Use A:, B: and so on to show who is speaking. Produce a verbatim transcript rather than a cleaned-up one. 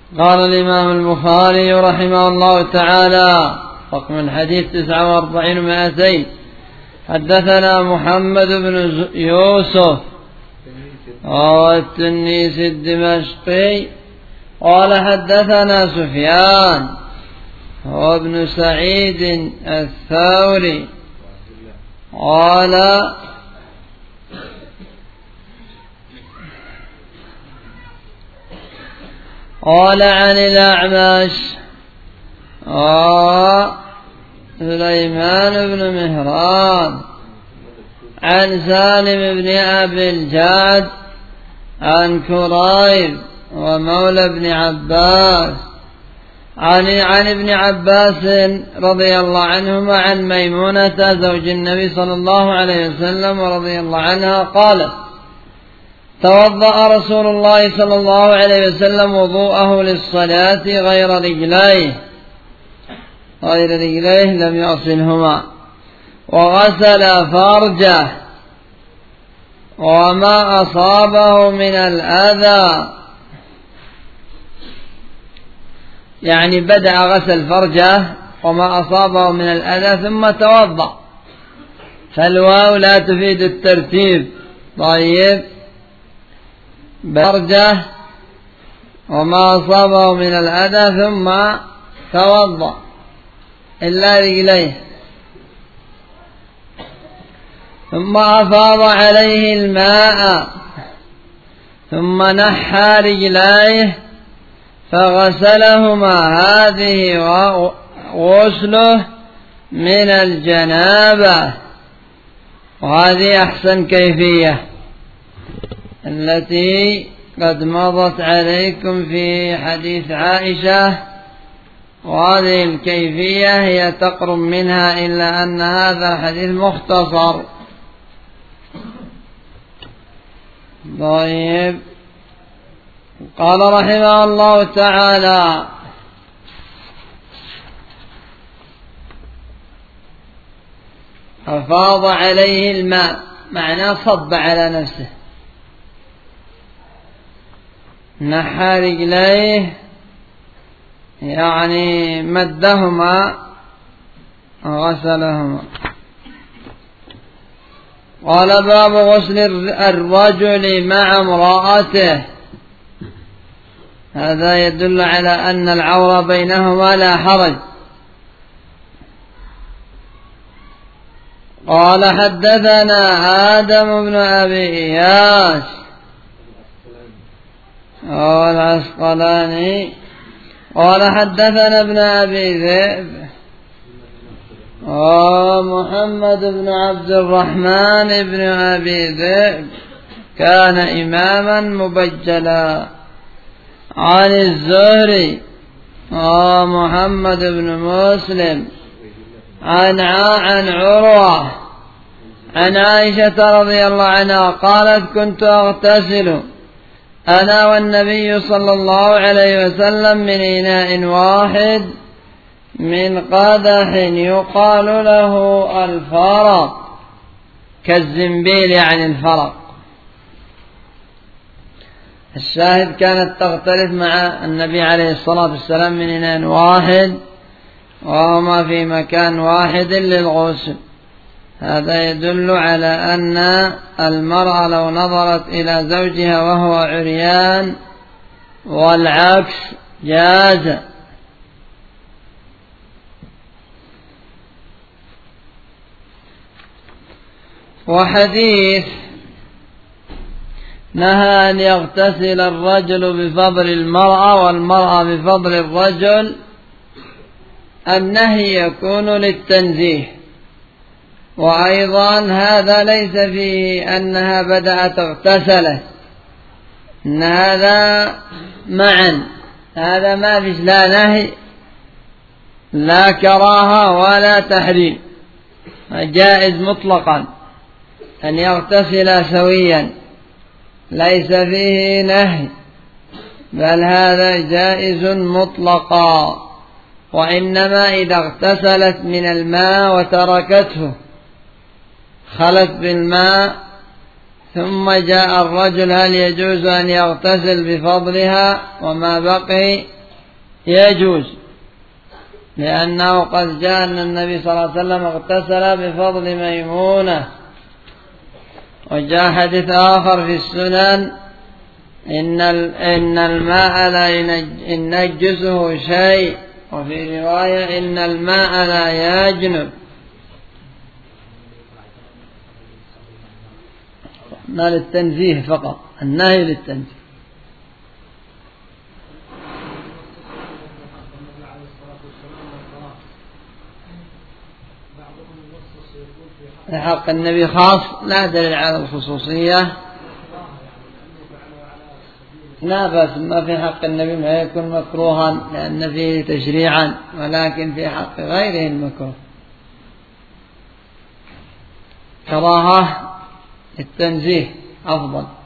A: قال الإمام البخاري رحمه الله تعالى رقم الحديث تسعة وأربعين ومائتين: حدثنا محمد بن يوسف التنيسي الدمشقي قال حدثنا سفيان وابن سعيد الثوري قال قال عن الأعمش سليمان بن مهران عن سالم بن أبي الجعد عن كريب ومولى بن عباس عن عن ابن عباس رضي الله عنهما عن ميمونة زوج النبي صلى الله عليه وسلم ورضي الله عنها قالت: توضأ رسول الله صلى الله عليه وسلم وضوءه للصلاة غير رجليه غير رجليه لم يغسلهما، وغسل فرجه وما أصابه من الأذى، يعني بدأ غسل فرجه وما أصابه من الأذى ثم توضأ، فالواو لا تفيد الترتيب. طيب، فرجه وما أصابه من الأذى ثم توضأ إلا رجليه، ثم أفاض عليه الماء ثم نحى رجليه فغسلهما، هذه غسله من الجنابة، وهذه أحسن كيفية التي قد مضت عليكم في حديث عائشة، وهذه الكيفية هي تقرب منها، إلا أن هذا الحديث مختصر. طيب، قال رحمه الله تعالى: أفاض عليه الماء، معناه صب على نفسه، نحى رجليه يعني مدهما غسلهما. قال: باب غسل الرجل مع امرأته، هذا يدل على أن العورة بينهما لا حرج. قال: حدثنا آدم بن أبي إياس العسقلاني قال حدثنا ابن أبي ذئب ومحمد بن عبد الرحمن بن أبي ذئب كان إماما مبجلا، عن الزهري ومحمد بن مسلم عن عن عروة عن عائشة رضي الله عنها قالت: كنت أغتسل أنا والنبي صلى الله عليه وسلم من إناء واحد من قدح يقال له الفرق، كالزنبيل يعني الفرق. الشاهد كانت تغترف مع النبي عليه الصلاة والسلام من إناء واحد، وهما في مكان واحد للغسل. هذا يدل على أن المرأة لو نظرت إلى زوجها وهو عريان والعكس جاز. وحديث نهى أن يغتسل الرجل بفضل المرأة والمرأة بفضل الرجل، النهي يكون للتنزيه، وأيضا هذا ليس فيه أنها بدأت اغتسلت، إن هذا معا، هذا ما فيش لا نهي لا كراهة ولا تحريم، جائز مطلقا أن يغتسل سويا، ليس فيه نهي، بل هذا جائز مطلقا. وإنما إذا اغتسلت من الماء وتركته خلت بالماء ثم جاء الرجل هل يجوز أن يغتسل بفضلها وما بقي؟ يجوز، لأنه قد جاء أن النبي صلى الله عليه وسلم اغتسل بفضل ميمونة. وجاء حديث آخر في السنن إن إن الماء لا ينجسه شيء، وفي رواية إن الماء لا يجنب. ما للتنزيه فقط، النهي للتنزيه. في حق النبي خاص، لا دليل على الخصوصية. لا بأس، ما في حق النبي ما يكون مكروها لأن فيه تشريعا، ولكن في حق غيره المكروه كراهة التنزيه أفضل.